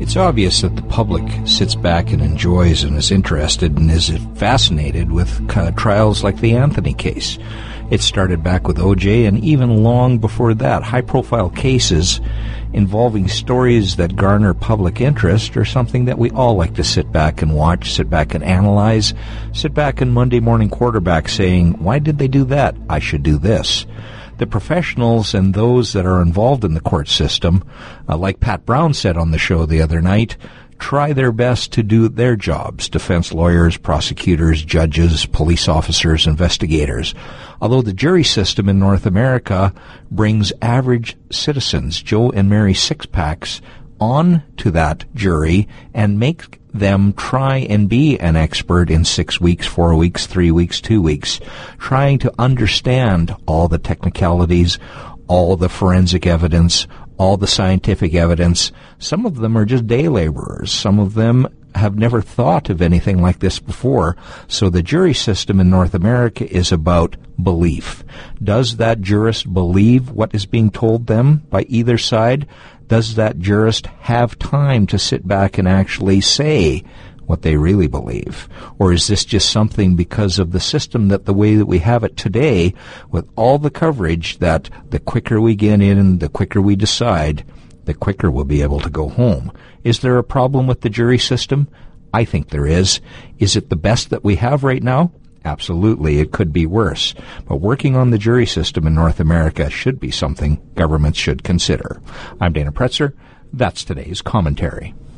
It's obvious that the public sits back and enjoys and is interested and is fascinated with trials like the Anthony case. It started back with O.J., and even long before that, high-profile cases involving stories that garner public interest are something that we all like to sit back and watch, sit back and analyze, sit back and Monday morning quarterback saying, why did they do that? I should do this. The professionals and those that are involved in the court system, like Pat Brown said on the show the other night, try their best to do their jobs, defense lawyers, prosecutors, judges, police officers, investigators. Although the jury system in North America brings average citizens, Joe and Mary six-packs, on to that jury and make them try and be an expert in 6 weeks, 4 weeks, 3 weeks, 2 weeks, trying to understand all the technicalities, all the forensic evidence, all the scientific evidence. Some of them are just day laborers. Some of them have never thought of anything like this before. So the jury system in North America is about belief. Does that jurist believe what is being told them by either side? Does that jurist have time to sit back and actually say what they really believe? Or is this just something because of the system that the way that we have it today, with all the coverage, that the quicker we get in, the quicker we decide, the quicker we'll be able to go home? Is there a problem with the jury system? I think there is. Is it the best that we have right now? Absolutely, it could be worse. But working on the jury system in North America should be something governments should consider. I'm Dana Pretzer. That's today's commentary.